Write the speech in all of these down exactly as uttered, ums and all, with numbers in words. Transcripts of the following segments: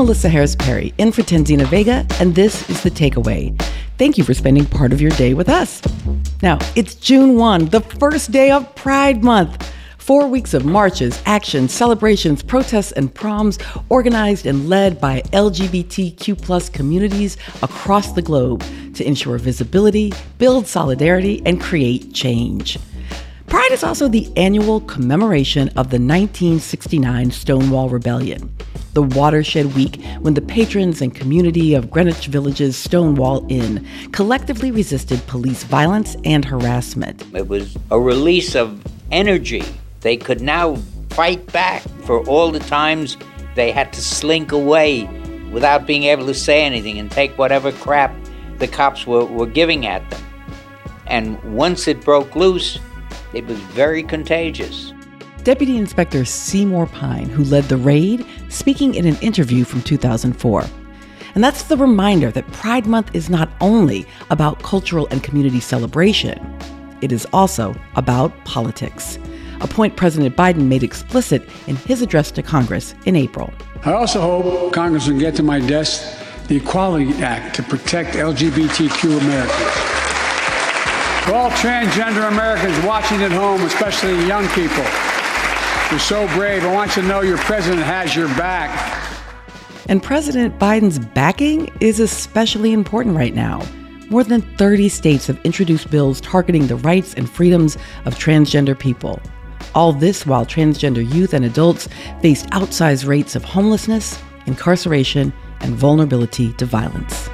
Melissa Harris Perry, in for Tanzina Vega, and this is The Takeaway. Thank you for spending part of your day with us. Now, it's June first, the first day of Pride Month. Four weeks of marches, actions, celebrations, protests, and proms organized and led by L G B T Q plus communities across the globe to ensure visibility, build solidarity, and create change. Pride is also the annual commemoration of the nineteen sixty-nine Stonewall Rebellion, the watershed week when the patrons and community of Greenwich Village's Stonewall Inn collectively resisted police violence and harassment. It was a release of energy. They could now fight back for all the times they had to slink away without being able to say anything and take whatever crap the cops were, were giving at them. And once it broke loose, it was very contagious. Deputy Inspector Seymour Pine, who led the raid, speaking in an interview from two thousand four. And that's the reminder that Pride Month is not only about cultural and community celebration, it is also about politics, a point President Biden made explicit in his address to Congress in April. I also hope Congress will get to my desk the Equality Act to protect L G B T Q Americans. For all transgender Americans watching at home, especially young people, you're so brave. I want you to know your president has your back. And President Biden's backing is especially important right now. More than thirty states have introduced bills targeting the rights and freedoms of transgender people. All this while transgender youth and adults faced outsized rates of homelessness, incarceration, and vulnerability to violence.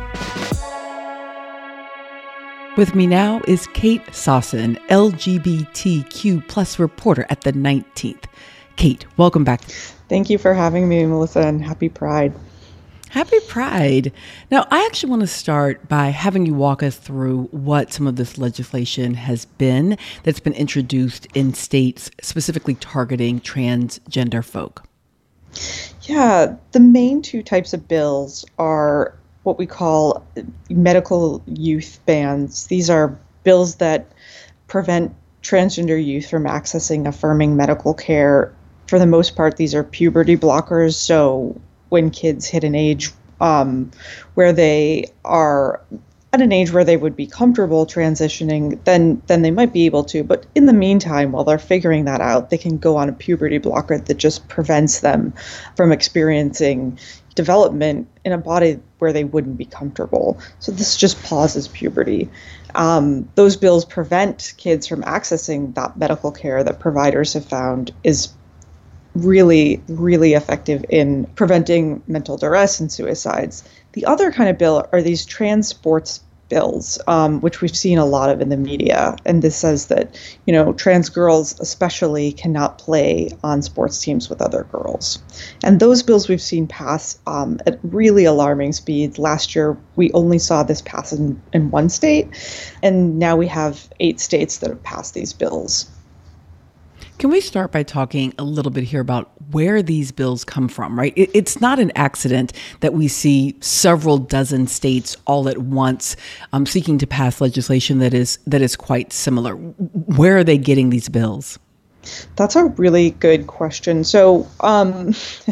With me now is Kate Sossin, L G B T Q plus reporter at The nineteenth. Kate, welcome back. Thank you for having me, Melissa, and happy Pride. Happy Pride. Now, I actually want to start by having you walk us through what some of this legislation has been that's been introduced in states specifically targeting transgender folk. Yeah, the main two types of bills are what we call medical youth bans. These are bills that prevent transgender youth from accessing affirming medical care. For the most part, these are puberty blockers, so when kids hit an age um, where they are at an age where they would be comfortable transitioning, then then they might be able to. But in the meantime, while they're figuring that out, they can go on a puberty blocker that just prevents them from experiencing development in a body where they wouldn't be comfortable. So this just pauses puberty. Um, those bills prevent kids from accessing that medical care that providers have found is really, really effective in preventing mental duress and suicides. The other kind of bill are these trans sports bills, um, which we've seen a lot of in the media. And this says that, you know, trans girls especially cannot play on sports teams with other girls. And those bills we've seen pass um, at really alarming speeds. Last year, we only saw this pass in, in one state, and now we have eight states that have passed these bills. Can we start by talking a little bit here about where these bills come from, right? It, it's not an accident that we see several dozen states all at once um, seeking to pass legislation that is that is quite similar. Where are they getting these bills? That's a really good question. So um,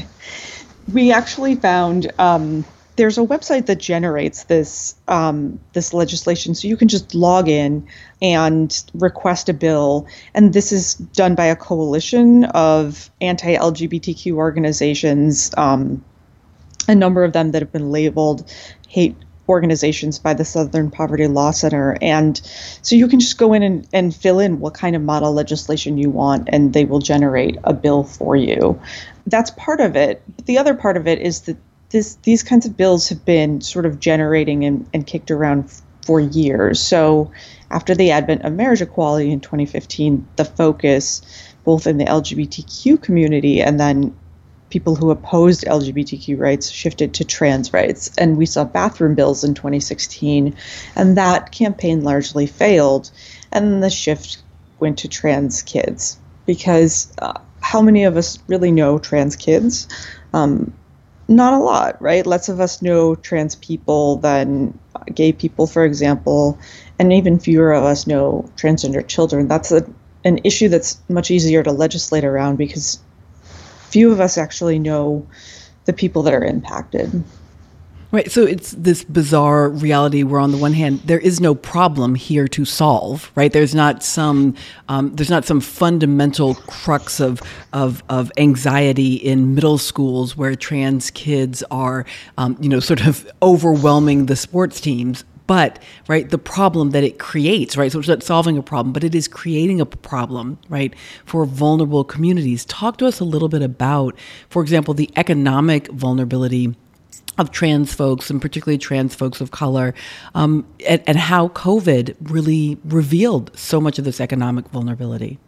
we actually found um, there's a website that generates this um, this legislation. So you can just log in and request a bill. And this is done by a coalition of anti-L G B T Q organizations, um, a number of them that have been labeled hate organizations by the Southern Poverty Law Center. And so you can just go in and, and fill in what kind of model legislation you want, and they will generate a bill for you. That's part of it. But the other part of it is that this these kinds of bills have been sort of generating and, and kicked around f- for years. So after the advent of marriage equality in twenty fifteen, the focus, both in the L G B T Q community and then people who opposed L G B T Q rights, shifted to trans rights. And we saw bathroom bills in twenty sixteen, and that campaign largely failed. And the shift went to trans kids, because uh, how many of us really know trans kids? Um, Not a lot, right? Less of us know trans people than gay people, for example, and even fewer of us know transgender children. That's a, an issue that's much easier to legislate around, because few of us actually know the people that are impacted. Right. So it's this bizarre reality where, on the one hand, there is no problem here to solve. Right. There's not some um, there's not some fundamental crux of of of anxiety in middle schools where trans kids are, um, you know, sort of overwhelming the sports teams. But, right, the problem that it creates, right, so it's not solving a problem, but it is creating a problem, right, for vulnerable communities. Talk to us a little bit about, for example, the economic vulnerability of trans folks, and particularly trans folks of color, um, and, and how COVID really revealed so much of this economic vulnerability.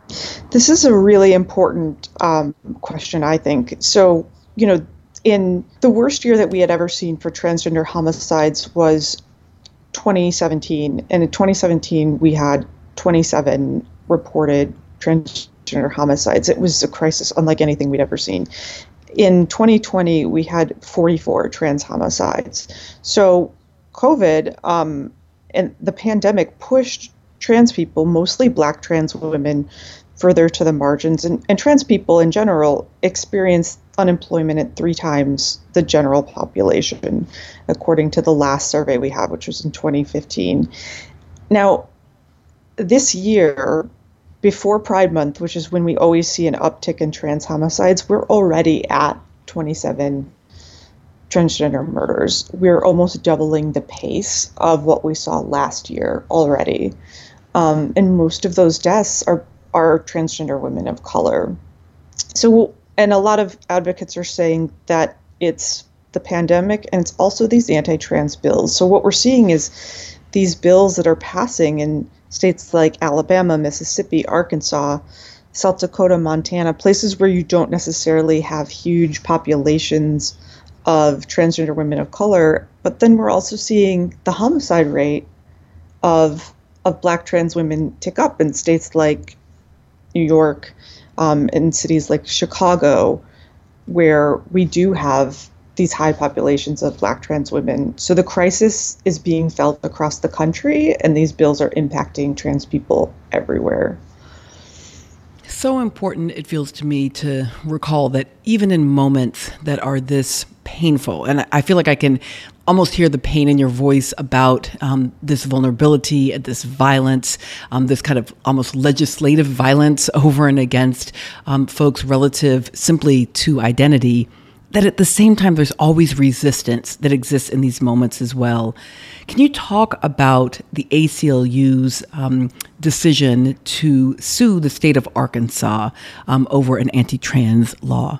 This is a really important um, question, I think. So, you know, in the worst year that we had ever seen for transgender homicides was twenty seventeen, and in twenty seventeen we had twenty-seven reported transgender homicides. It was a crisis unlike anything we'd ever seen. In twenty twenty we had forty-four trans homicides. So COVID um, and the pandemic pushed trans people, mostly Black trans women, further to the margins, and, and trans people in general experienced unemployment at three times the general population, according to the last survey we have, which was in twenty fifteen. Now, this year, before Pride Month, which is when we always see an uptick in trans homicides, we're already at twenty-seven transgender murders. We're almost doubling the pace of what we saw last year already. Um, and most of those deaths are, are transgender women of color. So, and a lot of advocates are saying that it's the pandemic and it's also these anti-trans bills. So what we're seeing is these bills that are passing in states like Alabama, Mississippi, Arkansas, South Dakota, Montana, places where you don't necessarily have huge populations of transgender women of color. But then we're also seeing the homicide rate of of Black trans women tick up in states like New York, um, in cities like Chicago, where we do have these high populations of Black trans women. So the crisis is being felt across the country, and these bills are impacting trans people everywhere. So important, it feels to me, to recall that even in moments that are this painful, and I feel like I can almost hear the pain in your voice about um, this vulnerability and this violence, um, this kind of almost legislative violence over and against um, folks relative simply to identity, that at the same time, there's always resistance that exists in these moments as well. Can you talk about the A C L U's um, decision to sue the state of Arkansas um, over an anti-trans law?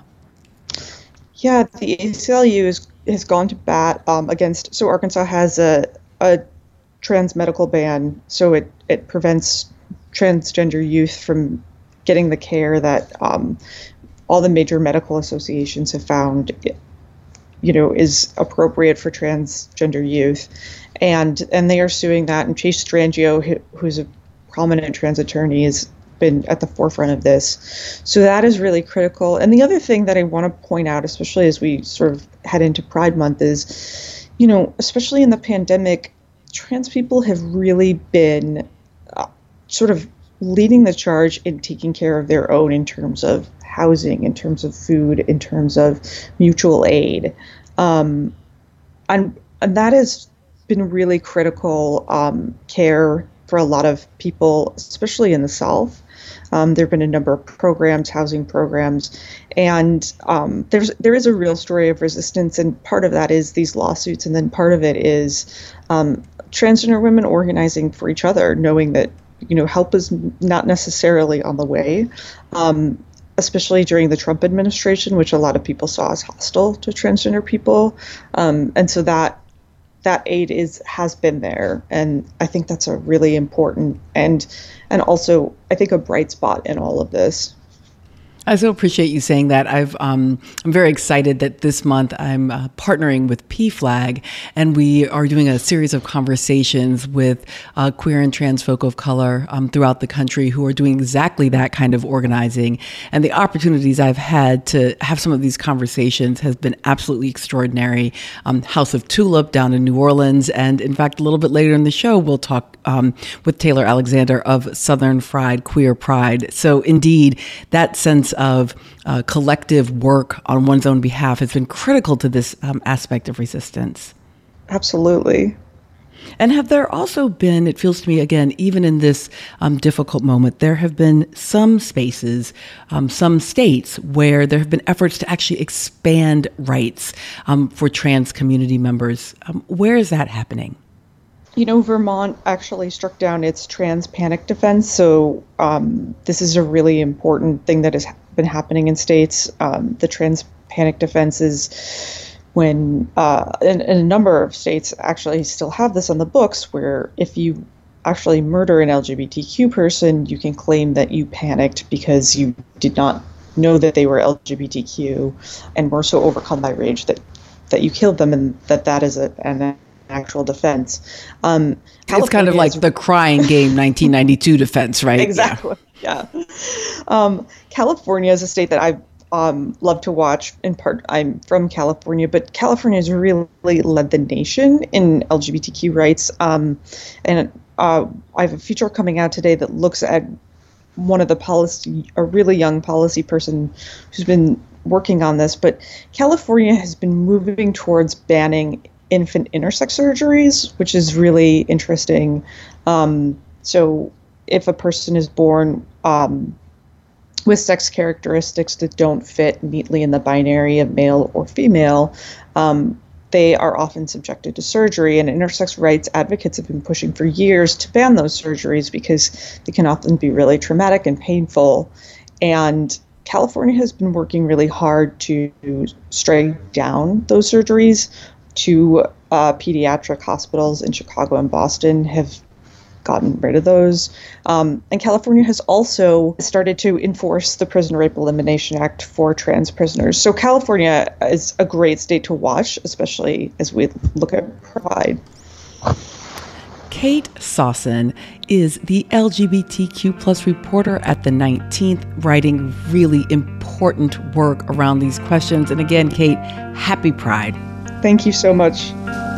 Yeah, the A C L U is, has gone to bat um, against, so Arkansas has a, a trans medical ban, so it, it prevents transgender youth from getting the care that um, all the major medical associations have found, you know, is appropriate for transgender youth. And and they are suing that. And Chase Strangio, who, who's a prominent trans attorney, has been at the forefront of this. So that is really critical. And the other thing that I want to point out, especially as we sort of head into Pride Month, is, you know, especially in the pandemic, trans people have really been uh, sort of leading the charge in taking care of their own in terms of housing, in terms of food, in terms of mutual aid. Um, and, and that has been really critical um, care for a lot of people, especially in the South. Um, there have been a number of programs, housing programs, and um, there's there is a real story of resistance, and part of that is these lawsuits, and then part of it is um, transgender women organizing for each other, knowing that, you know, help is not necessarily on the way, um, especially during the Trump administration, which a lot of people saw as hostile to transgender people, um, and so that. That aid is has been there, and I think that's a really important and and also I think a bright spot in all of this. I so appreciate you saying that. I've, um, I'm very excited that this month I'm uh, partnering with P FLAG, and we are doing a series of conversations with uh, queer and trans folk of color um, throughout the country who are doing exactly that kind of organizing. And the opportunities I've had to have some of these conversations has been absolutely extraordinary. Um, House of Tulip down in New Orleans, and in fact, a little bit later in the show, we'll talk um, with Taylor Alexander of Southern Fried Queer Pride. So indeed, that sense of uh, collective work on one's own behalf has been critical to this um, aspect of resistance. Absolutely. And have there also been, it feels to me, again, even in this um, difficult moment, there have been some spaces, um, some states where there have been efforts to actually expand rights um, for trans community members. Um, where is that happening? You know, Vermont actually struck down its trans panic defense. So um, this is a really important thing that has been happening in states. Um, the trans panic defense is when uh, in, in a number of states actually still have this on the books, where if you actually murder an L G B T Q person, you can claim that you panicked because you did not know that they were L G B T Q and were so overcome by rage that, that you killed them, and that that is a, an actual defense. Um, it's kind of like the crying game nineteen ninety-two defense, right? Exactly. Yeah. yeah. Um, California is a state that I've um, love to watch. In part, I'm from California, but California has really led the nation in L G B T Q rights. Um, and uh, I have a feature coming out today that looks at one of the policy, a really young policy person who's been working on this. But California has been moving towards banning infant intersex surgeries, which is really interesting. Um, so if a person is born um, with sex characteristics that don't fit neatly in the binary of male or female, um, they are often subjected to surgery. And intersex rights advocates have been pushing for years to ban those surgeries because they can often be really traumatic and painful. And California has been working really hard to strike down those surgeries. Two uh, pediatric hospitals in Chicago and Boston have gotten rid of those. Um, and California has also started to enforce the Prison Rape Elimination Act for trans prisoners. So California is a great state to watch, especially as we look at Pride. Kate Sossin is the L G B T Q plus reporter at the nineteenth, writing really important work around these questions. And again, Kate, happy Pride. Thank you so much.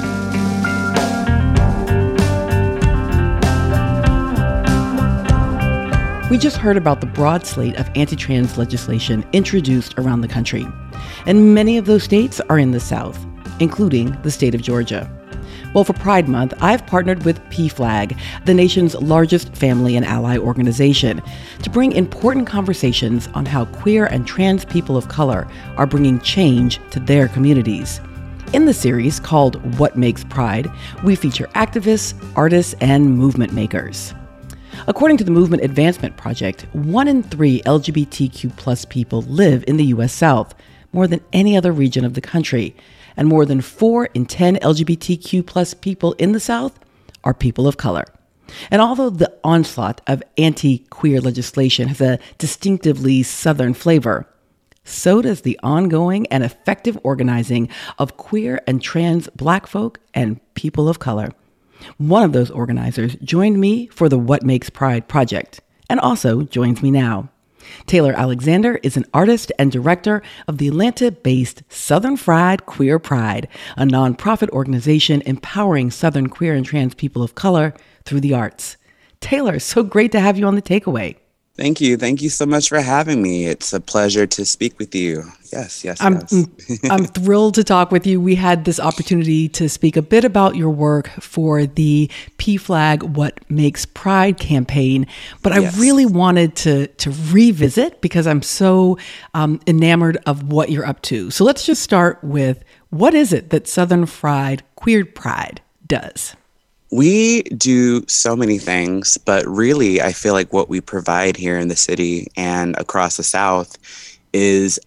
We just heard about the broad slate of anti-trans legislation introduced around the country. And many of those states are in the South, including the state of Georgia. Well, for Pride Month, I've partnered with P FLAG, the nation's largest family and ally organization, to bring important conversations on how queer and trans people of color are bringing change to their communities. In the series called What Makes Pride, we feature activists, artists, and movement makers. According to the Movement Advancement Project, one in three L G B T Q plus people live in the U S South, more than any other region of the country. And more than four in ten L G B T Q plus people in the South are people of color. And although the onslaught of anti-queer legislation has a distinctively Southern flavor, so does the ongoing and effective organizing of queer and trans Black folk and people of color. One of those organizers joined me for the What Makes Pride project, and also joins me now. Taylor Alexander is an artist and director of the Atlanta-based Southern Fried Queer Pride, a nonprofit organization empowering Southern queer and trans people of color through the arts. Taylor, so great to have you on The Takeaway. Thank you. Thank you so much for having me. It's a pleasure to speak with you. Yes, yes, I'm, yes. I'm thrilled to talk with you. We had this opportunity to speak a bit about your work for the P FLAG What Makes Pride campaign, but Yes. I really wanted to to revisit because I'm so um, enamored of what you're up to. So let's just start with, what is it that Southern Fried Queer Pride does? We do so many things, but really I feel like what we provide here in the city and across the South is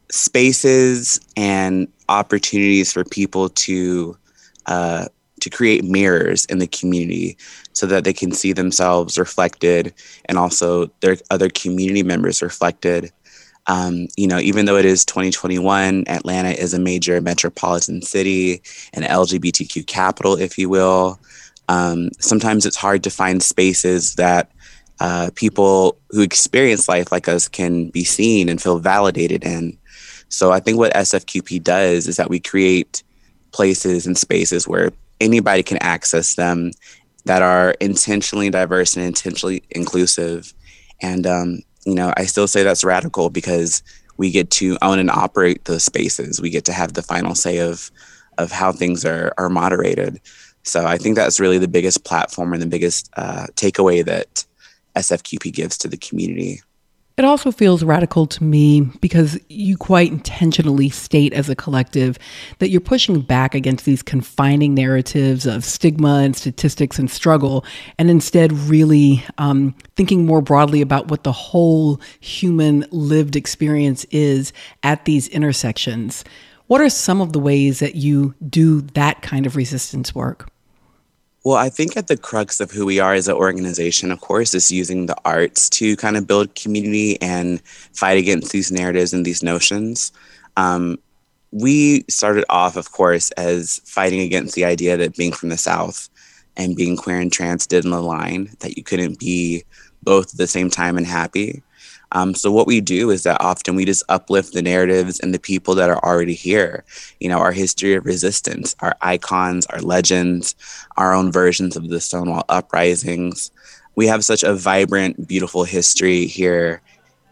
spaces and opportunities for people to uh, to create mirrors in the community so that they can see themselves reflected and also their other community members reflected. Um, you know, even though it is twenty twenty-one, Atlanta is a major metropolitan city, an L G B T Q capital, if you will. Um, sometimes it's hard to find spaces that uh, people who experience life like us can be seen and feel validated in. So I think what S F Q P does is that we create places and spaces where anybody can access them that are intentionally diverse and intentionally inclusive. And um, you know, I still say that's radical because we get to own and operate those spaces. We get to have the final say of of how things are are moderated. So I think that's really the biggest platform and the biggest uh, takeaway that S F Q P gives to the community. It also feels radical to me because you quite intentionally state as a collective that you're pushing back against these confining narratives of stigma and statistics and struggle, and instead really um, thinking more broadly about what the whole human lived experience is at these intersections. What are some of the ways that you do that kind of resistance work? Well, I think at the crux of who we are as an organization, of course, is using the arts to kind of build community and fight against these narratives and these notions. Um, we started off, of course, as fighting against the idea that being from the South and being queer and trans didn't align, that you couldn't be both at the same time and happy. Um, so what we do is that often we just uplift the narratives and the people that are already here. You know, our history of resistance, our icons, our legends, our own versions of the Stonewall uprisings. We have such a vibrant, beautiful history here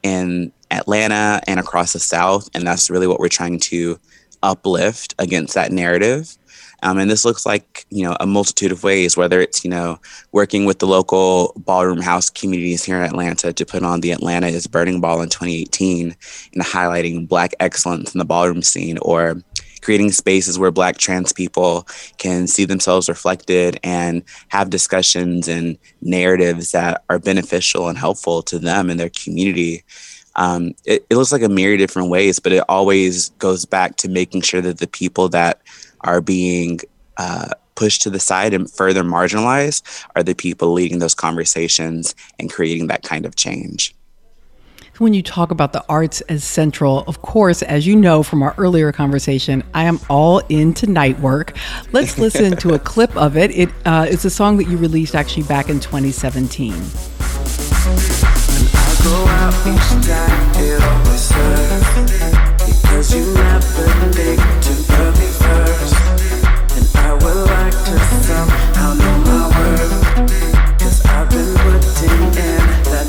in Atlanta and across the South. And that's really what we're trying to uplift against that narrative. Um, and this looks like, you know, a multitude of ways, whether it's, you know, working with the local ballroom house communities here in Atlanta to put on the Atlanta is Burning Ball in twenty eighteen and highlighting Black excellence in the ballroom scene, or creating spaces where Black trans people can see themselves reflected and have discussions and narratives that are beneficial and helpful to them and their community. Um, it, it looks like a myriad of different ways, but it always goes back to making sure that the people that are being uh, pushed to the side and further marginalized are the people leading those conversations and creating that kind of change. When you talk about the arts as central, of course, as you know from our earlier conversation, I am all into night work. Let's listen to a clip of it. It uh, it's a song that you released actually back in twenty seventeen. I go out each time, it always hurts, because you never think too early first. And I would like to somehow know my worth, because I've been putting in that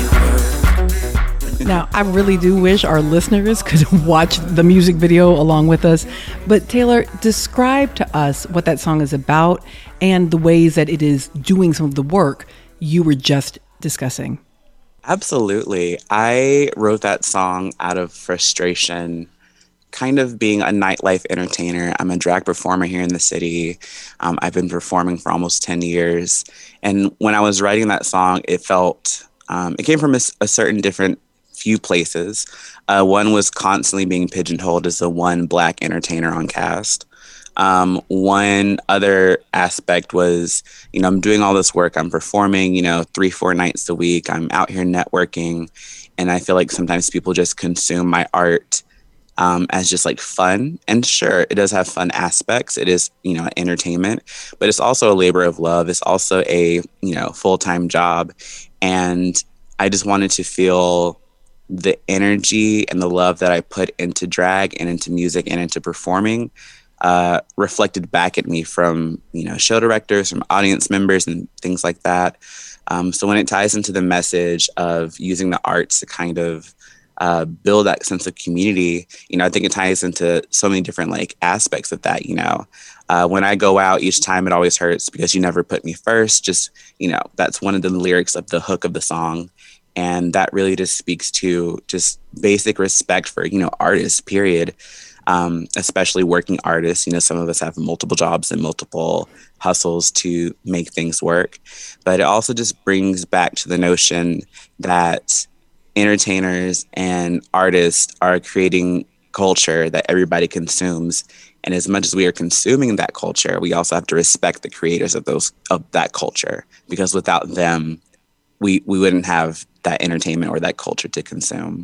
night work. Now, I really do wish our listeners could watch the music video along with us. But Taylor, describe to us what that song is about and the ways that it is doing some of the work you were just discussing. Absolutely. I wrote that song out of frustration, kind of being a nightlife entertainer. I'm a drag performer here in the city. Um, I've been performing for almost ten years. And when I was writing that song, it felt, um, it came from a, a certain different few places. Uh, one was constantly being pigeonholed as the one Black entertainer on cast. Um, one other aspect was, you know, I'm doing all this work. I'm performing, you know, three, four nights a week. I'm out here networking. And I feel like sometimes people just consume my art um, as just like fun. And sure, it does have fun aspects. It is, you know, entertainment, but it's also a labor of love. It's also a, you know, full-time job. And I just wanted to feel the energy and the love that I put into drag and into music and into performing Uh, reflected back at me from, you know, show directors, from audience members and things like that. Um, so when it ties into the message of using the arts to kind of uh, build that sense of community, you know, I think it ties into so many different like aspects of that, you know. Uh, when I go out each time, it always hurts because you never put me first. Just, you know, that's one of the lyrics of the hook of the song. And that really just speaks to just basic respect for, you know, artists, period. Um, especially working artists. You know, some of us have multiple jobs and multiple hustles to make things work. But it also just brings back to the notion that entertainers and artists are creating culture that everybody consumes. And as much as we are consuming that culture, we also have to respect the creators of those of that culture, because without them, we, we wouldn't have that entertainment or that culture to consume.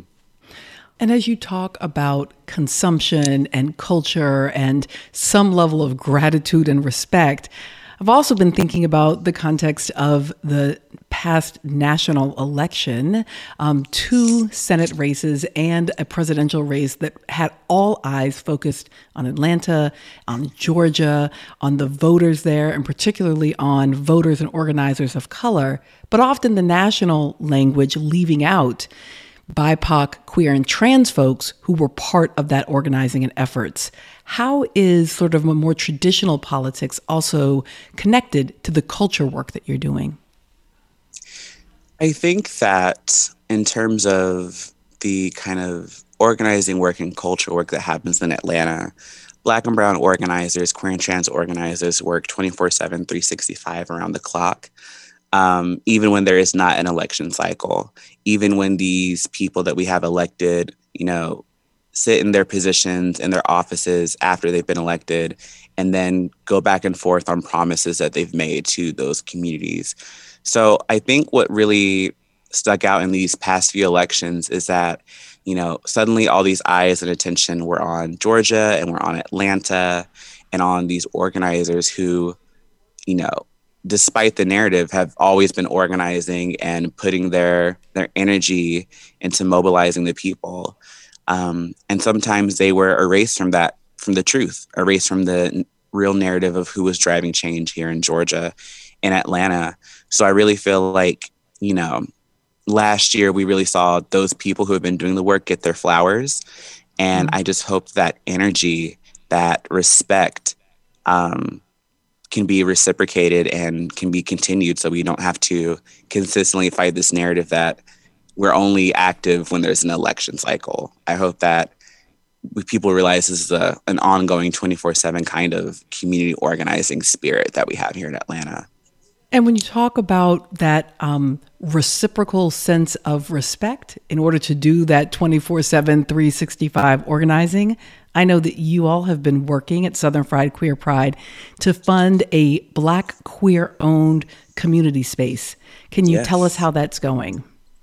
And as you talk about consumption and culture and some level of gratitude and respect, I've also been thinking about the context of the past national election, um, two Senate races and a presidential race that had all eyes focused on Atlanta, on Georgia, on the voters there, and particularly on voters and organizers of color, but often the national language leaving out B I P O C, queer, and trans folks who were part of that organizing and efforts. How is sort of a more traditional politics also connected to the culture work that you're doing? I think that in terms of the kind of organizing work and culture work that happens in Atlanta, Black and brown organizers, queer and trans organizers work twenty-four seven, three sixty-five around the clock. Um, even when there is not an election cycle, even when these people that we have elected, you know, sit in their positions in their offices after they've been elected and then go back and forth on promises that they've made to those communities. So I think what really stuck out in these past few elections is that, you know, suddenly all these eyes and attention were on Georgia and we're on Atlanta and on these organizers who, you know, despite the narrative, have always been organizing and putting their their energy into mobilizing the people. Um, and sometimes they were erased from that, from the truth, erased from the n- real narrative of who was driving change here in Georgia and Atlanta. So I really feel like, you know, last year we really saw those people who have been doing the work get their flowers. And mm-hmm. I just hope that energy, that respect, um, can be reciprocated and can be continued so we don't have to consistently fight this narrative that we're only active when there's an election cycle. I hope that people realize this is a, an ongoing twenty-four seven kind of community organizing spirit that we have here in Atlanta. And when you talk about that um, reciprocal sense of respect in order to do that twenty-four seven, three sixty-five organizing, I know that you all have been working at Southern Fried Queer Pride to fund a Black queer-owned community space. Can you yes. tell us how that's going?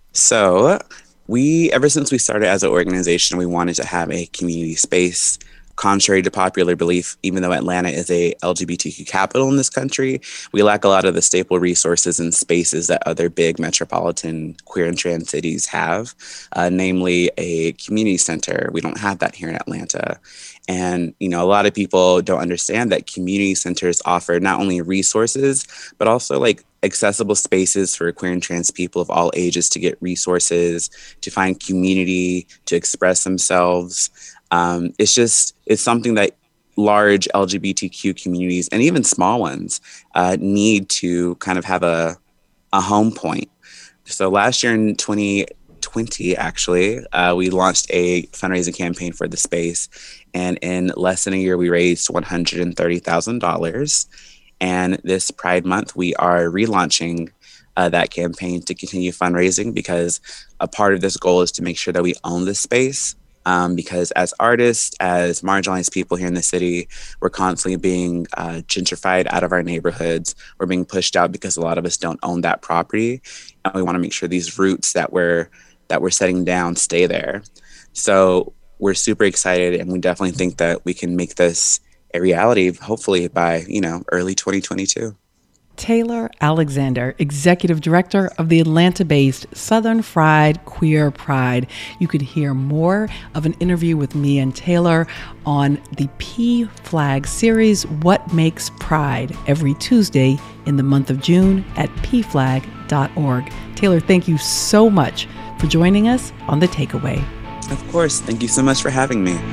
So we, ever since we started as an organization, we wanted to have a community space. Contrary to popular belief, even though Atlanta is a L G B T Q capital in this country, we lack a lot of the staple resources and spaces that other big metropolitan queer and trans cities have, uh, namely a community center. We don't have that here in Atlanta. And, you know, a lot of people don't understand that community centers offer not only resources, but also like accessible spaces for queer and trans people of all ages to get resources, to find community, to express themselves. Um, it's just, it's something that large L G B T Q communities and even small ones uh, need to kind of have a, a home point. So last year in twenty twenty, actually, uh, we launched a fundraising campaign for the space. And in less than a year, we raised one hundred thirty thousand dollars. And this Pride Month, we are relaunching uh, that campaign to continue fundraising, because a part of this goal is to make sure that we own this space. Um, because as artists, as marginalized people here in the city, we're constantly being uh, gentrified out of our neighborhoods. We're being pushed out because a lot of us don't own that property. And we want to make sure these roots that we're, that we're setting down stay there. So we're super excited, and we definitely think that we can make this a reality, hopefully by, you know, early twenty twenty-two. Taylor Alexander, Executive Director of the Atlanta-based Southern Fried Queer Pride. You could hear more of an interview with me and Taylor on the P Flag series, What Makes Pride, every Tuesday in the month of June at p flag dot org. Taylor, thank you so much for joining us on The Takeaway. Of course. Thank you so much for having me.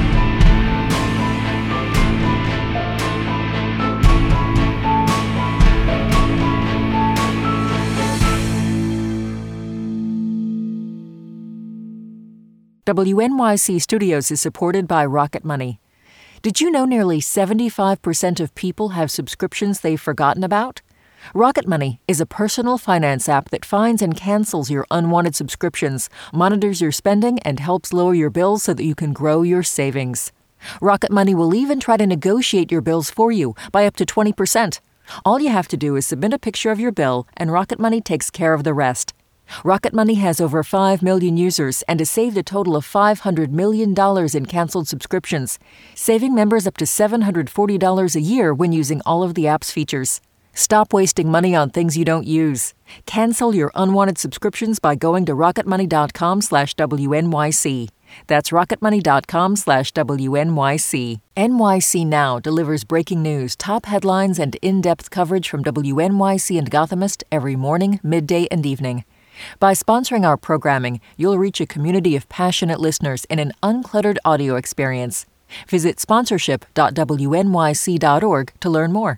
W N Y C Studios is supported by Rocket Money. Did you know nearly seventy-five percent of people have subscriptions they've forgotten about? Rocket Money is a personal finance app that finds and cancels your unwanted subscriptions, monitors your spending, and helps lower your bills so that you can grow your savings. Rocket Money will even try to negotiate your bills for you by up to twenty percent. All you have to do is submit a picture of your bill, and Rocket Money takes care of the rest. Rocket Money has over five million users and has saved a total of five hundred million dollars in canceled subscriptions, saving members up to seven hundred forty dollars a year when using all of the app's features. Stop wasting money on things you don't use. Cancel your unwanted subscriptions by going to rocketmoney.com slash WNYC. That's rocketmoney.com slash WNYC. N Y C Now delivers breaking news, top headlines, and in-depth coverage from W N Y C and Gothamist every morning, midday, and evening. By sponsoring our programming, you'll reach a community of passionate listeners in an uncluttered audio experience. Visit sponsorship dot W N Y C dot org to learn more.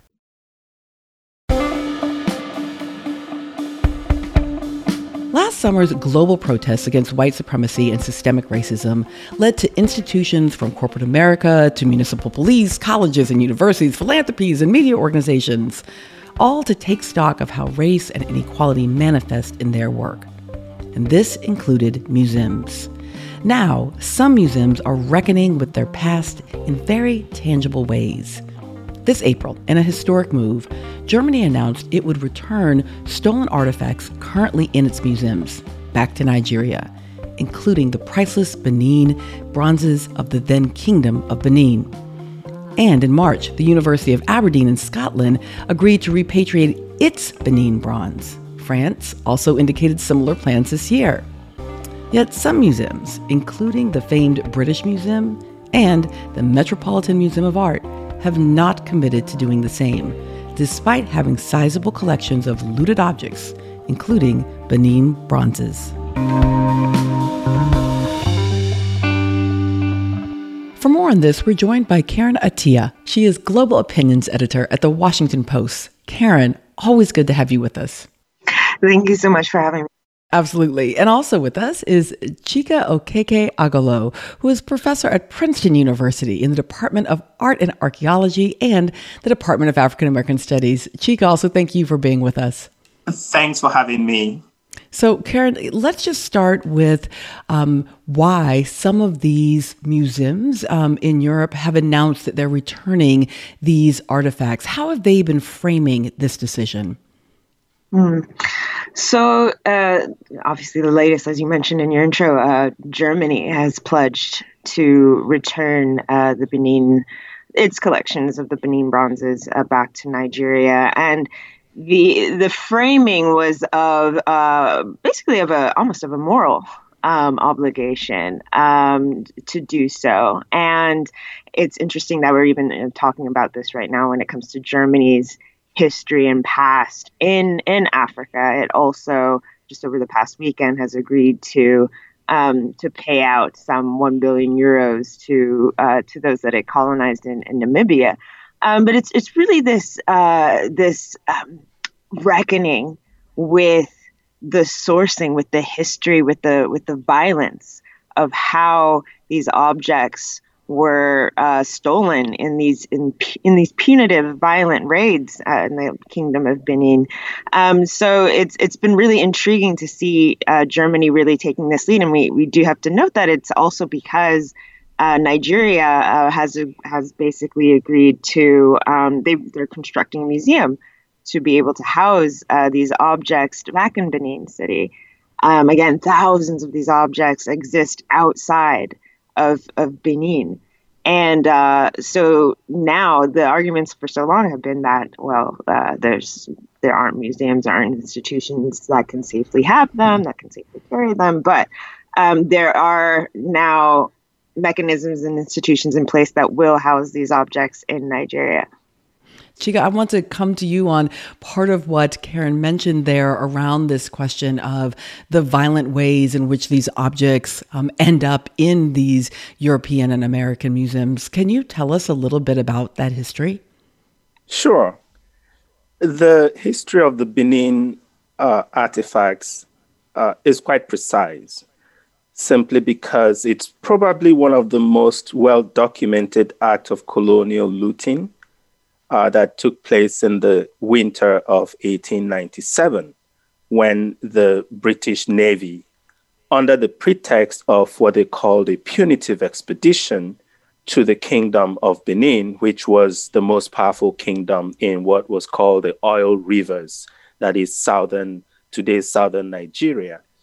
Last summer's global protests against white supremacy and systemic racism led to institutions from corporate America to municipal police, colleges and universities, philanthropies and media organizations, all to take stock of how race and inequality manifest in their work. And this included museums. Now, some museums are reckoning with their past in very tangible ways. This April, in a historic move, Germany announced it would return stolen artifacts currently in its museums back to Nigeria, including the priceless Benin bronzes of the then Kingdom of Benin. And in March, the University of Aberdeen in Scotland agreed to repatriate its Benin bronze. France also indicated similar plans this year. Yet some museums, including the famed British Museum and the Metropolitan Museum of Art, have not committed to doing the same, despite having sizable collections of looted objects, including Benin bronzes. For more on this, we're joined by Karen Attiah. She is Global Opinions Editor at The Washington Post. Karen, always good to have you with us. Thank you so much for having me. Absolutely. And also with us is Chika Okeke-Agolo, who is professor at Princeton University in the Department of Art and Archaeology and the Department of African American Studies. Chika, also thank you for being with us. Thanks for having me. So, Karen, let's just start with um, why some of these museums um, in Europe have announced that they're returning these artifacts. How have they been framing this decision? Mm. So, uh, obviously, the latest, as you mentioned in your intro, uh, Germany has pledged to return uh, the Benin, its collections of the Benin bronzes uh, back to Nigeria. And the the framing was of uh, basically of a almost of a moral um, obligation um, to do so. And it's interesting that we're even talking about this right now when it comes to Germany's history and past in in Africa. It also, just over the past weekend, has agreed to um, to pay out some one billion euros to uh, to those that it colonized in, in Namibia. Um, but it's it's really this uh, this um, reckoning with the sourcing, with the history, with the with the violence of how these objects were uh, stolen in these in in these punitive, violent raids uh, in the Kingdom of Benin. Um, so it's it's been really intriguing to see uh, Germany really taking this lead, and we we do have to note that it's also because uh, Nigeria uh, has a, has basically agreed to um, they they're constructing a museum to be able to house uh, these objects back in Benin City. Um, again, thousands of these objects exist outside of of Benin. And uh, so now the arguments for so long have been that, well, uh, there's there aren't museums, there aren't institutions that can safely have them, that can safely carry them. But um, there are now mechanisms and institutions in place that will house these objects in Nigeria. Chika, I want to come to you on part of what Karen mentioned there around this question of the violent ways in which these objects um, end up in these European and American museums. Can you tell us a little bit about that history? Sure. The history of the Benin uh, artifacts uh, is quite precise, simply because it's probably one of the most well-documented acts of colonial looting Uh, that took place in the winter of eighteen ninety-seven, when the British Navy, under the pretext of what they called a punitive expedition to the Kingdom of Benin, which was the most powerful kingdom in what was called the Oil Rivers, that is southern, today's southern Nigeria.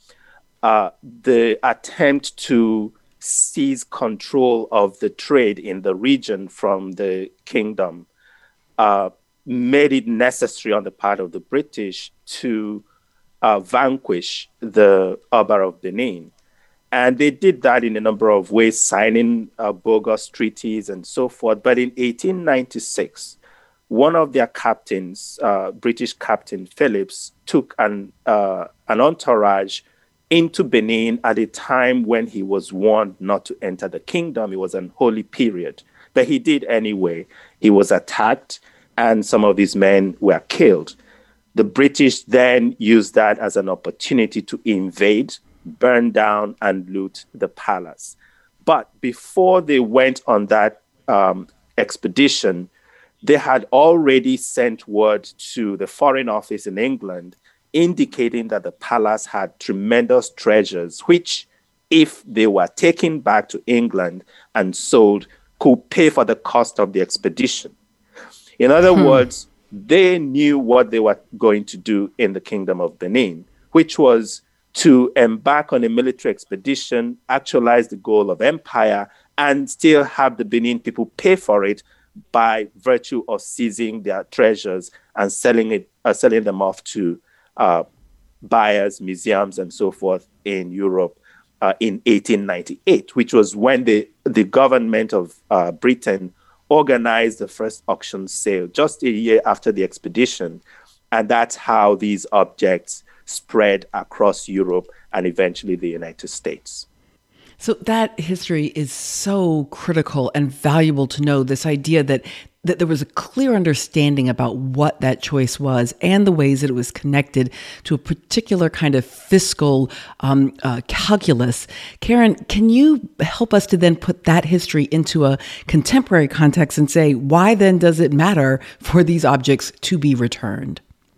uh, the attempt to seize control of the trade in the region from the kingdom uh, made it necessary on the part of the British to uh, vanquish the Oba of Benin. And they did that in a number of ways, signing uh, bogus treaties and so forth. But in eighteen ninety-six, one of their captains, uh, British Captain Phillips, took an, uh, an entourage into Benin at a time when he was warned not to enter the kingdom. It was an holy period. But he did anyway. He was attacked, and some of these men were killed. The British then used that as an opportunity to invade, burn down, and loot the palace. But before they went on that um, expedition, they had already sent word to the Foreign Office in England indicating that the palace had tremendous treasures, which, if they were taken back to England and sold, could pay for the cost of the expedition. In other hmm. words, they knew what they were going to do in the Kingdom of Benin, which was to embark on a military expedition, actualize the goal of empire, and still have the Benin people pay for it by virtue of seizing their treasures and selling it, uh, selling them off to uh, buyers, museums, and so forth in Europe uh, in eighteen ninety-eight, which was when the, the government of uh, Britain organized the first auction sale just a year after the expedition. And that's how these objects spread across Europe and eventually the United States. So that history is so critical and valuable to know, this idea that that there was a clear understanding about what that choice was and the ways that it was connected to a particular kind of fiscal um, uh, calculus. Karen, can you help us to then put that history into a contemporary context and say, why then does it matter for these objects to be returned?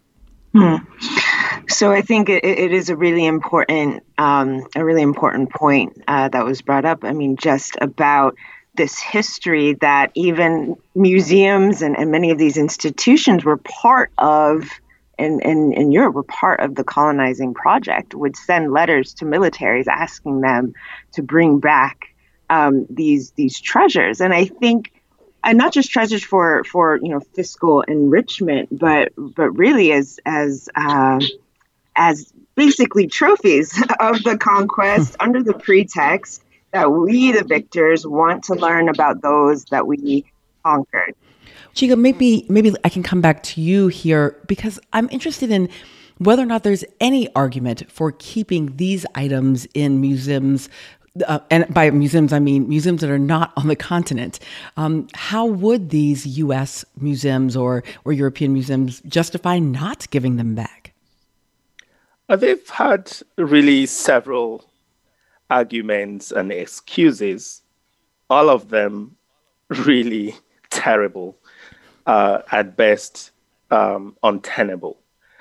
Hmm. So I think it, it is a really important, um, a really important point uh, that was brought up. I mean, just about this history that even museums and, and many of these institutions were part of, in, in, in Europe, were part of the colonizing project, would send letters to militaries asking them to bring back um, these these treasures. And I think, and not just treasures for, for you know fiscal enrichment, but but really as as uh, as basically trophies of the conquest under the pretext that we, the victors, want to learn about those that we conquered. Chiga, maybe maybe I can come back to you here because I'm interested in whether or not there's any argument for keeping these items in museums. Uh, and by museums, I mean museums that are not on the continent. Um, how would these U S museums or, or European museums justify not giving them back? Uh, they've had really several arguments and excuses, all of them really terrible, uh, at best um, untenable.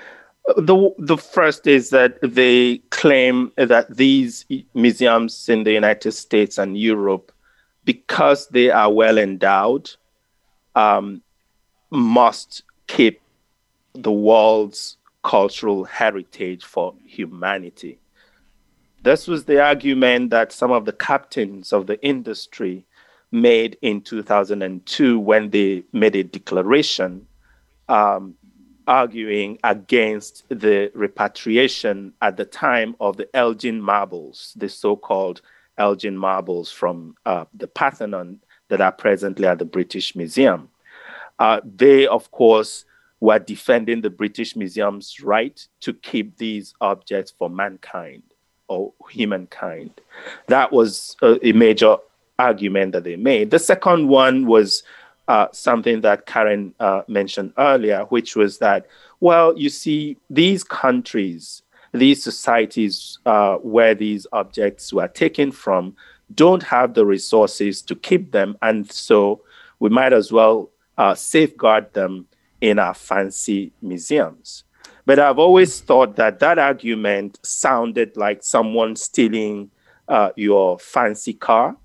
The, the first is that they claim that these museums in the United States and Europe, because they are well endowed, um, must keep the world's cultural heritage for humanity. This was the argument that some of the captains of the industry made in two thousand two when they made a declaration um, arguing against the repatriation at the time of the Elgin marbles, the so-called Elgin marbles from uh, the Parthenon that are presently at the British Museum. Uh, they, of course, were defending the British Museum's right to keep these objects for mankind or humankind. That was a, a major argument that they made. The second one was uh, something that Karen uh, mentioned earlier, which was that, well, you see, these countries, these societies uh, where these objects were taken from don't have the resources to keep them, and so we might as well uh, safeguard them in our fancy museums. But I've always thought that that argument sounded like someone stealing uh, your fancy car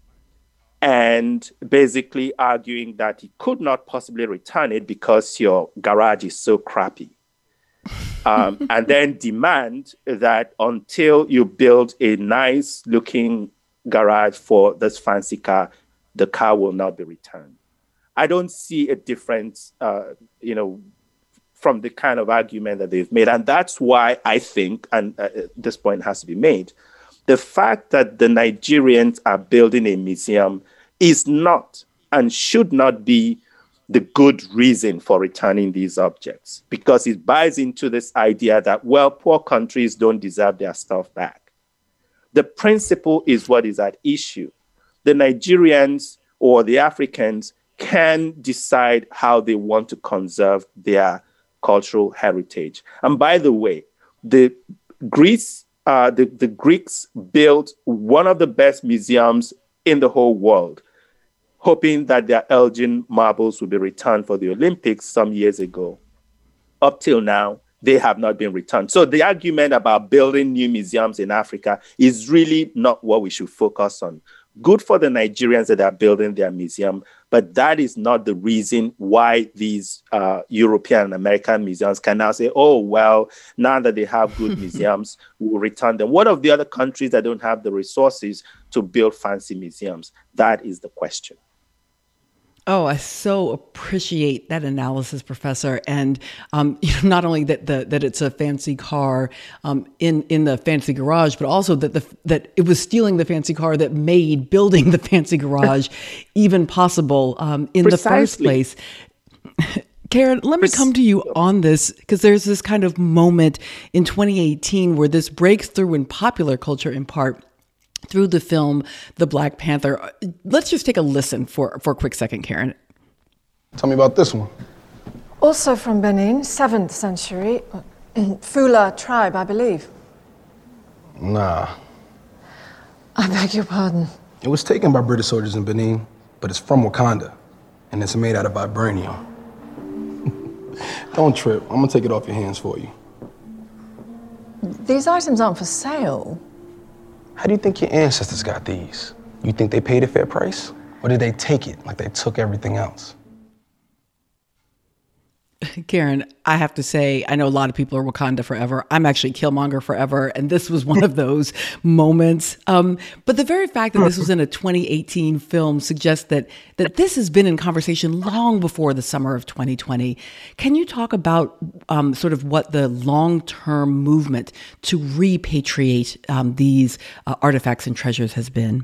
and basically arguing that he could not possibly return it because your garage is so crappy. um, and then demand that until you build a nice looking garage for this fancy car, the car will not be returned. I don't see a difference, uh, you know, from the kind of argument that they've made. And that's why I think, and uh, this point has to be made, the fact that the Nigerians are building a museum is not and should not be the good reason for returning these objects, because it buys into this idea that, well, poor countries don't deserve their stuff back. The principle is what is at issue. The Nigerians or the Africans can decide how they want to conserve their cultural heritage. And by the way, the Greece, uh, the, the Greeks built one of the best museums in the whole world, hoping that their Elgin marbles would be returned for the Olympics some years ago. Up till now, they have not been returned. So the argument about building new museums in Africa is really not what we should focus on. Good for the Nigerians that are building their museum, but that is not the reason why these uh, European and American museums can now say, oh, well, now that they have good museums, we'll return them. What of the other countries that don't have the resources to build fancy museums? That is the question. Oh, I so appreciate that analysis, Professor. And um, you know, not only that the, that it's a fancy car um, in in the fancy garage, but also that the that it was stealing the fancy car that made building the fancy garage even possible um, in Precisely. the first place. Karen, let me come to you on this, because there's this kind of moment in twenty eighteen where this breaks through in popular culture, in part through the film The Black Panther. Let's just take a listen for, for a quick second, Karen. Tell me about this one. Also from Benin, seventh century. Fula tribe, I believe. Nah. I beg your pardon. It was taken by British soldiers in Benin, but it's from Wakanda, and it's made out of vibranium. Don't trip. I'm gonna take it off your hands for you. These items aren't for sale. How do you think your ancestors got these? You think they paid a fair price? Or did they take it like they took everything else? Karen, I have to say, I know a lot of people are Wakanda forever. I'm actually Killmonger forever. And this was one of those moments. Um, but the very fact that this was in a twenty eighteen film suggests that that this has been in conversation long before the summer of twenty twenty. Can you talk about um, sort of what the long-term movement to repatriate um, these uh, artifacts and treasures has been?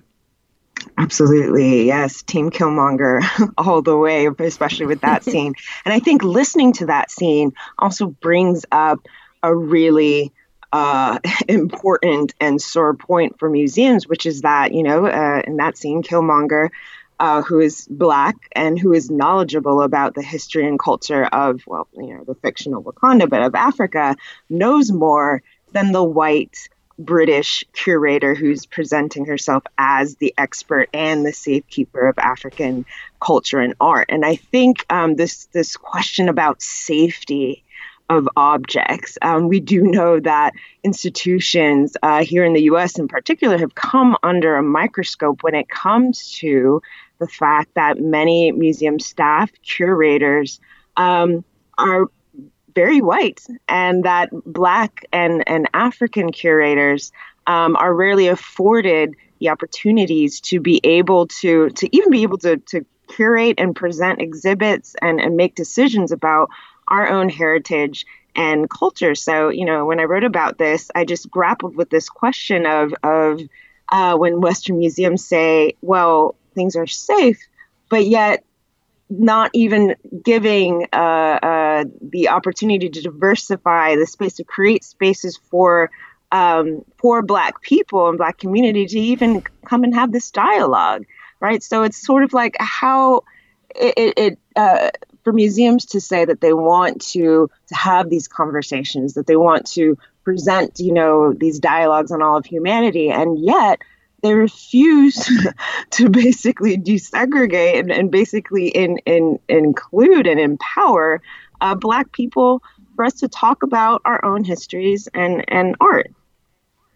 Absolutely. Yes. Team Killmonger all the way, especially with that scene. And I think listening to that scene also brings up a really uh, important and sore point for museums, which is that, you know, uh, in that scene, Killmonger, uh, who is Black and who is knowledgeable about the history and culture of, well, you know, the fictional Wakanda, but of Africa, knows more than the white British curator who's presenting herself as the expert and the safekeeper of African culture and art. And I think um, this this question about safety of objects, um, we do know that institutions uh, here in the U S in particular have come under a microscope when it comes to the fact that many museum staff, curators, um, are very white, and that Black and, and African curators um, are rarely afforded the opportunities to be able to to even be able to, to curate and present exhibits and, and make decisions about our own heritage and culture. So, you know, when I wrote about this, I just grappled with this question of, of uh, when Western museums say, well, things are safe, but yet not even giving uh, uh, the opportunity to diversify the space, to create spaces for um, for Black people and Black community to even come and have this dialogue, right? So it's sort of like how it, it uh, for museums to say that they want to to have these conversations, that they want to present, you know, these dialogues on all of humanity, and yet they refuse to basically desegregate and, and basically in, in, include and empower uh, Black people for us to talk about our own histories and, and art.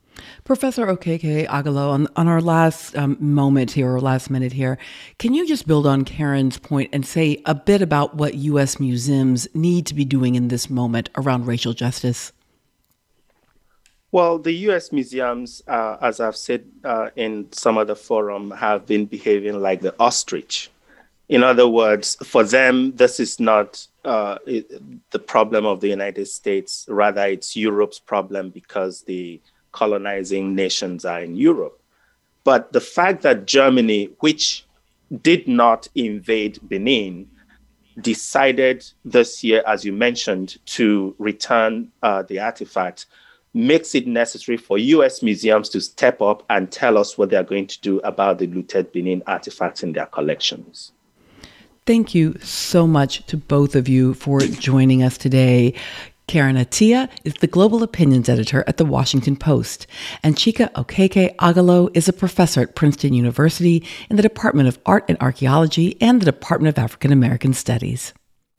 Professor Okeke Agalo, on, on our last um, moment here, or last minute here, can you just build on Karen's point and say a bit about what U S museums need to be doing in this moment around racial justice? Well, the U S museums, uh, as I've said uh, in some of the forum, have been behaving like the ostrich. In other words, for them, this is not uh, it, the problem of the United States. Rather, it's Europe's problem because the colonizing nations are in Europe. But the fact that Germany, which did not invade Benin, decided this year, as you mentioned, to return uh, the artifact, makes it necessary for U S museums to step up and tell us what they're going to do about the looted Benin artifacts in their collections. Thank you so much to both of you for joining us today. Karen Attiah is the Global Opinions Editor at The Washington Post, and Chika Okeke Agalo is a professor at Princeton University in the Department of Art and Archaeology and the Department of African American Studies.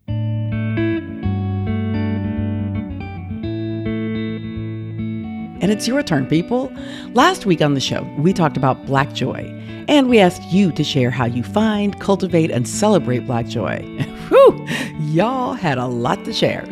And it's your turn, people. Last week on the show, we talked about Black joy, and we asked you to share how you find, cultivate, and celebrate Black joy. Whew, y'all had a lot to share.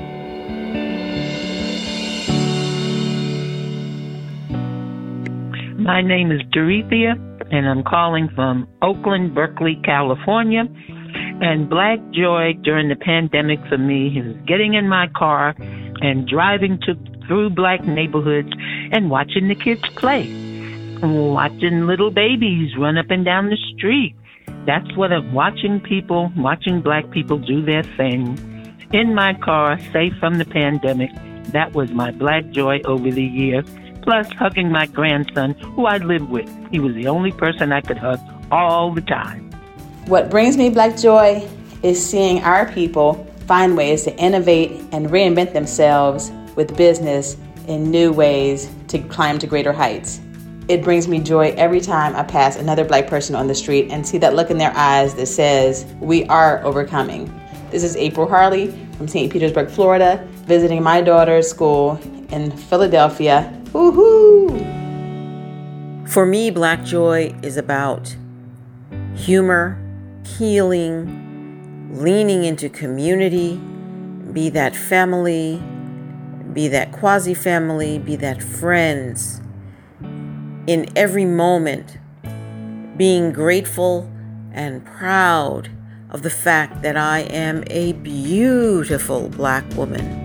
My name is Dorethia, and I'm calling from Oakland, Berkeley, California. And Black joy during the pandemic for me is getting in my car and driving to through Black neighborhoods and watching the kids play, watching little babies run up and down the street. That's what I'm watching people, watching Black people do their thing. In my car, safe from the pandemic, that was my Black joy over the year. Plus hugging my grandson, who I live with. He was the only person I could hug all the time. What brings me Black joy is seeing our people find ways to innovate and reinvent themselves with business in new ways to climb to greater heights. It brings me joy every time I pass another Black person on the street and see that look in their eyes that says, we are overcoming. This is April Harley from Saint Petersburg, Florida, visiting my daughter's school in Philadelphia. Woohoo! For me, Black joy is about humor, healing, leaning into community, be that family, be that quasi-family, be that friends. In every moment, being grateful and proud of the fact that I am a beautiful Black woman.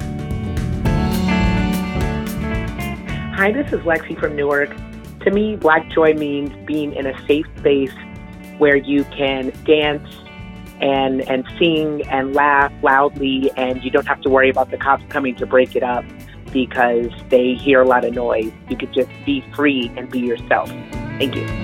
Hi, this is Lexi from Newark. To me, Black joy means being in a safe space where you can dance and and sing and laugh loudly, and you don't have to worry about the cops coming to break it up because they hear a lot of noise. You could just be free and be yourself. Thank you.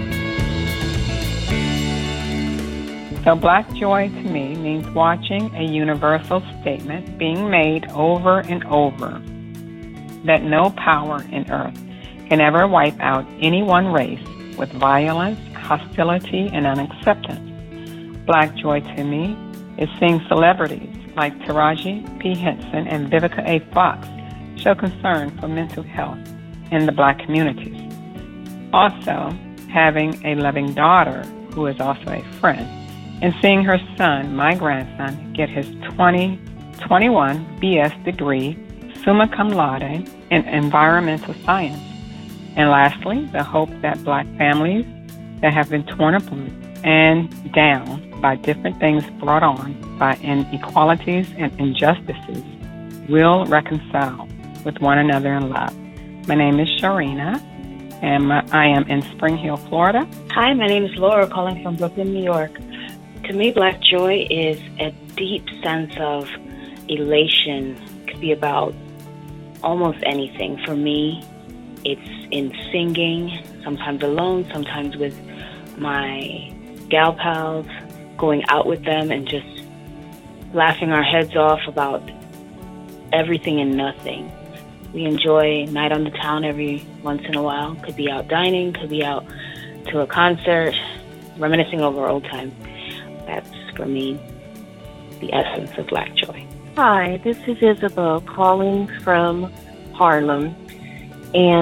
So Black joy to me means watching a universal statement being made over and over that no power in earth can ever wipe out any one race with violence, hostility, and unacceptance. Black joy to me is seeing celebrities like Taraji P. Henson and Vivica A. Fox show concern for mental health in the Black communities. Also, having a loving daughter who is also a friend, and seeing her son, my grandson, get his twenty twenty-one B S degree, summa cum laude, in environmental science. And lastly, the hope that Black families that have been torn apart and down by different things brought on by inequalities and injustices will reconcile with one another in love. My name is Sharina, and my, I am in Spring Hill, Florida. Hi, my name is Laura, calling from Brooklyn, New York. To me, Black joy is a deep sense of elation. It could be about almost anything. For me, it's in singing, sometimes alone, sometimes with my gal pals, going out with them and just laughing our heads off about everything and nothing. We enjoy night on the town every once in a while. Could be out dining, could be out to a concert, reminiscing over old times. That's, for me, the essence of Black joy. Hi, this is Isabel calling from Harlem. And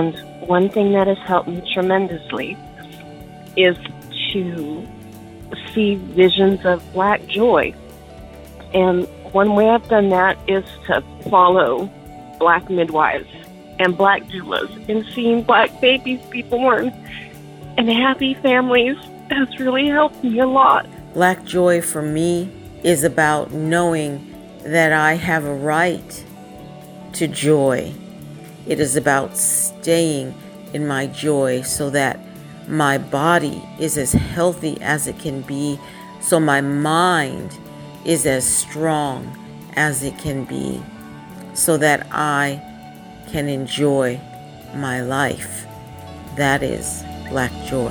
one thing that has helped me tremendously is to see visions of Black joy. And one way I've done that is to follow Black midwives and Black doulas, and seeing Black babies be born and happy families has really helped me a lot. Black joy for me is about knowing that I have a right to joy. It is about staying in my joy so that my body is as healthy as it can be, so my mind is as strong as it can be, so that I can enjoy my life. That is Black joy.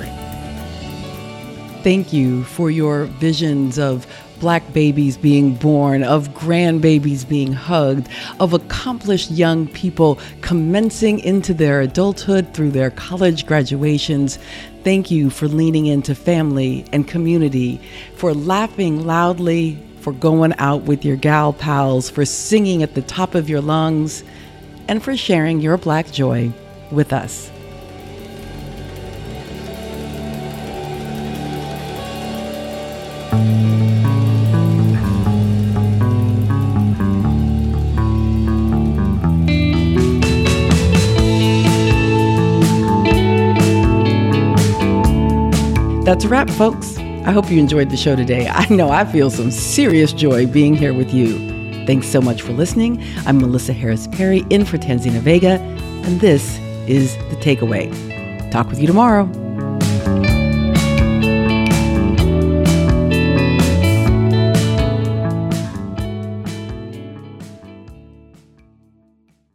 Thank you for your visions of Black babies being born, of grandbabies being hugged, of accomplished young people commencing into their adulthood through their college graduations. Thank you for leaning into family and community, for laughing loudly, for going out with your gal pals, for singing at the top of your lungs, and for sharing your Black joy with us. That's a wrap, folks. I hope you enjoyed the show today. I know I feel some serious joy being here with you. Thanks so much for listening. I'm Melissa Harris Perry in for Tanzina Vega, and this is The Takeaway. Talk with you tomorrow.